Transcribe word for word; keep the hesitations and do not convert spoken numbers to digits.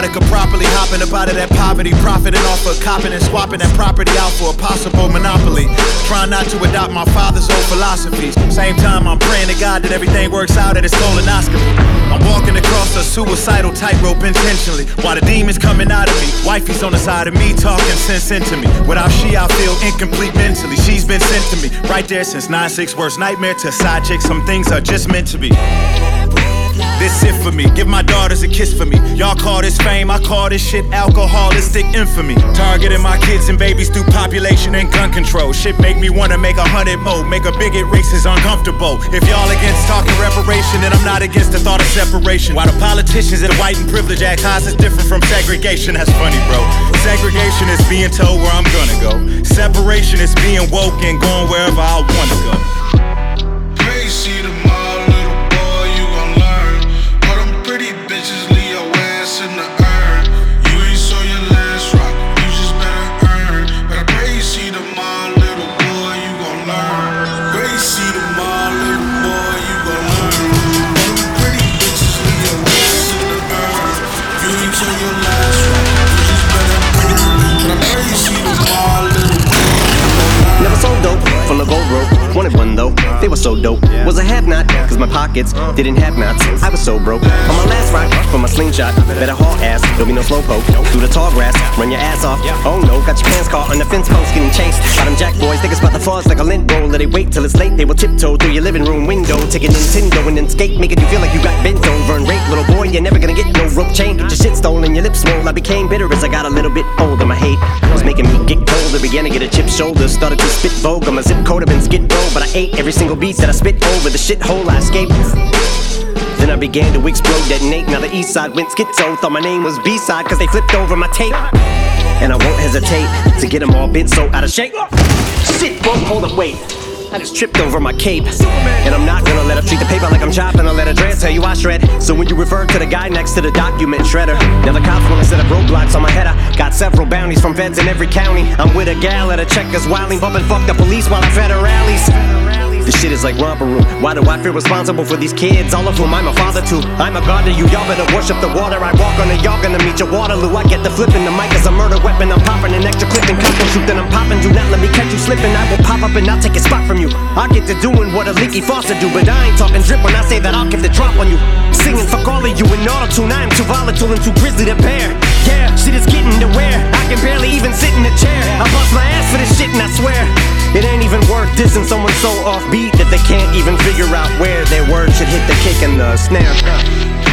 nobody could properly hopping up out of that poverty, profiting off of copping and swapping that property out for a possible monopoly. Trying not to adopt my father's old philosophies. Same time I'm praying to God that everything works out at his colonoscopy. I'm walking across a suicidal tightrope intentionally, while the demons coming out of me. Wifey's on the side of me talking sense into me. Without she I feel incomplete mentally. She's been sent to me right there since nine six worst nightmare to side chick. Some things are just meant to be. This it for me, give my daughters a kiss for me. Y'all call this fame, I call this shit alcoholistic infamy. Targeting my kids and babies through population and gun control. Shit make me wanna make a hundred more, make a bigot racist uncomfortable. If y'all against talking reparation, then I'm not against the thought of separation. While the politicians and white and privilege act high is different from segregation. That's funny, bro. Segregation is being told where I'm gonna go. Separation is being woke and going wherever I wanna go. Hey, see tomorrow, little boy, you gon' learn. All them pretty bitches leave your ass in the urn. You ain't saw your last rock, you just better earn. But I pray you see tomorrow, little boy, you gon' learn. Pray you see tomorrow, little boy, you gon' learn. All them pretty bitches leave your ass in the urn. You ain't saw your last rock, you just better earn. But I pray you see tomorrow, little boy, you gon' learn. Never sold dope, full of gold rope. Wanted one though, they were so dope. Was a have-not, cause my pockets didn't have knots. I was so broke. On my last ride, for my slingshot, better haul ass, there'll be no slowpoke. Through the tall grass, run your ass off. Oh no, got your pants caught on the fence post, getting chased. By them jack boys, think it's about the fuzz like a lint roller. They wait till it's late, they will tiptoe through your living room window, taking Nintendo and then skate, making you feel like you got bent over and raped. Little boy, you're never gonna get no rope chain. Get your shit stolen, your lips swole. I became bitter as I got a little bit older. My hate was making me get colder, began to get a chip shoulder. Started to spit vogue, my zip code have been skid row, but I ate every single beat that I spit over the shithole I escaped. Then I began to explode, detonate. Now the east side went schizo. Thought my name was B-side cause they flipped over my tape. And I won't hesitate to get them all bent so out of shape. Shit, whoa, hold up, wait. I just tripped over my cape. And I'm not gonna let her treat the paper like I'm chopping. I'll let her dress, tell you I shred. So when you refer to the guy next to the document shredder, now the cops wanna set up roadblocks on my head. I got several bounties from feds in every county. I'm with a gal at a Checkers wilding, bumping fuck the police while I fed her rallies. This shit is like romper room. Why do I feel responsible for these kids? All of whom I'm a father to. I'm a god to you, y'all better worship the water. I walk on it, y'all gonna meet your Waterloo. I get the flipping, the mic is a murder weapon. I'm popping an extra clip and custom shoot. Then I'm popping, do not let me catch you slipping. I will pop up and I'll take a spot from you. I get to doing what a leaky faucet do, but I ain't talking drip when I say that I'll give the drop on you. Singing fuck all of you in auto-tune. I am too volatile and too grizzly to bear. Yeah, shit is getting to wear. I can barely even sit in a chair. I bust my ass for this shit and I swear it ain't even worth dissing someone so offbeat that they can't even figure out where their words should hit the kick and the snare.